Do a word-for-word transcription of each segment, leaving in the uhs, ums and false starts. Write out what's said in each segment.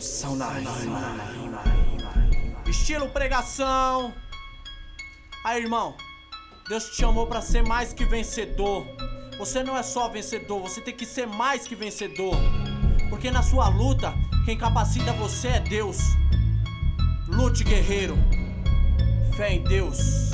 Execução na rima. Estilo pregação. Aí, irmão, Deus te chamou pra ser mais que vencedor. Você não é só vencedor, você tem que ser mais que vencedor. Porque na sua luta, quem capacita você é Deus. Lute, guerreiro. Fé em Deus.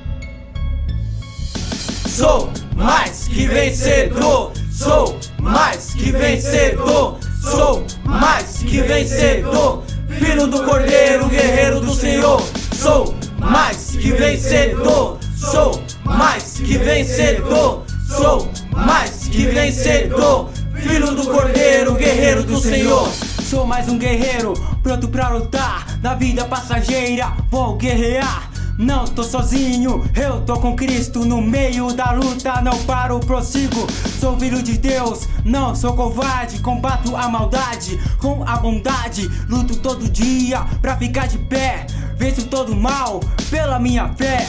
Sou mais que vencedor. Sou mais que vencedor. Sou mais que vencedor. Filho do Cordeiro, guerreiro do Senhor. Sou mais que vencedor. Sou mais que vencedor. Sou mais que vencedor. Filho do Cordeiro, guerreiro do Senhor. Sou mais um guerreiro, pronto pra lutar. Na vida passageira, vou guerrear. Não tô sozinho, eu tô com Cristo. No meio da luta, não paro, prossigo. Sou filho de Deus, não sou covarde. Combato a maldade com a bondade. Luto todo dia pra ficar de pé. Venço todo mal pela minha fé.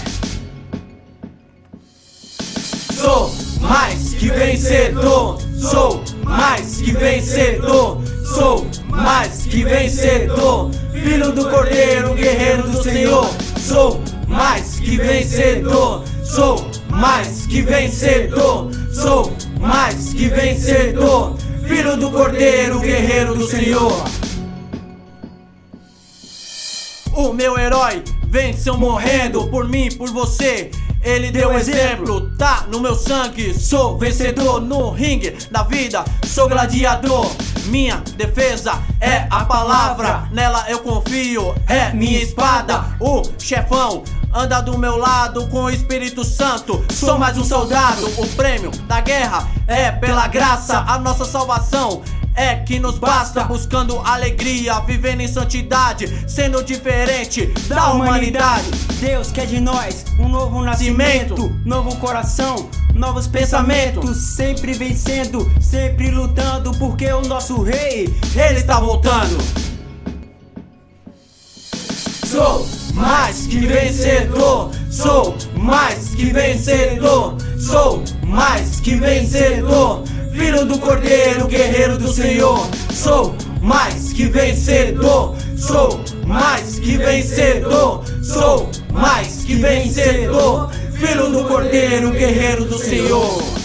Sou mais que vencedor. Sou mais que vencedor. Sou mais que vencedor. Filho do Cordeiro, guerreiro do Senhor. Sou mais que vencedor. Sou mais que vencedor. Sou mais que vencedor. Filho do Cordeiro, guerreiro do Senhor. O meu herói venceu morrendo por mim, por você. Ele deu exemplo, tá no meu sangue. Sou vencedor no ringue da vida, sou gladiador. Minha defesa é a palavra, nela eu confio, é minha espada. O chefão anda do meu lado com o Espírito Santo. Sou mais um soldado, o prêmio da guerra é pela graça. A nossa salvação é que nos basta, buscando alegria, vivendo em santidade, sendo diferente da humanidade. Deus quer de nós um novo nascimento, novo coração, novos pensamentos. Sempre vencendo, sempre lutando, porque o nosso rei, ele está voltando. Sou mais que vencedor. Sou mais que vencedor. Sou mais que vencedor. Filho do Cordeiro, guerreiro do Senhor. Sou mais que vencedor. Sou mais que vencedor. Sou mais que vencedor. Filho do Cordeiro, guerreiro do Senhor.